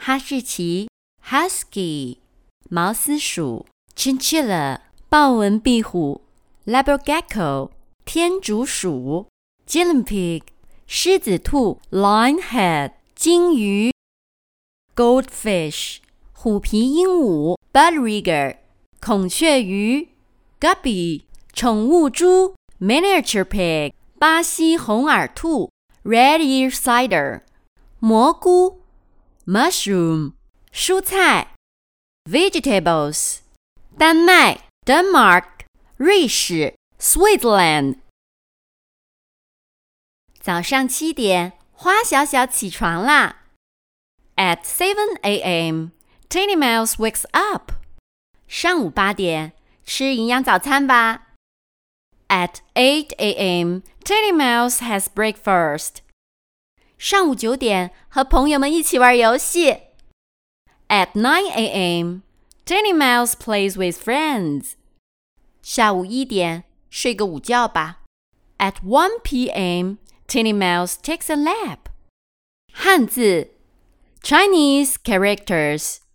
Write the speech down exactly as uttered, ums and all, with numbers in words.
哈士奇 Husky 毛丝鼠 Chinchilla 豹纹壁虎 Leopard Gecko 天竺鼠 Guinea-pig 狮子兔 Lionhead 金鱼 Goldfish 虎皮鹦鹉 Budweiser 孔雀鱼 Guppy 宠物猪 Miniature pig 巴西红耳兔 Red ear cider 蘑菇 Mushroom 蔬菜 Vegetables 丹麦 Denmark 瑞士 Switzerland 早上七点，花小小起床啦。At seven a.m. Tinny Mouse wakes up. 上午八点，吃营养早餐吧。At eight a.m. Tinny Mouse has breakfast. 上午九点，和朋友们一起玩游戏。At nine a.m. Tinny Mouse plays with friends. 下午一点，睡个午觉吧。At one p.m. Tinny Mouse takes a nap. 汉字 Chinese characters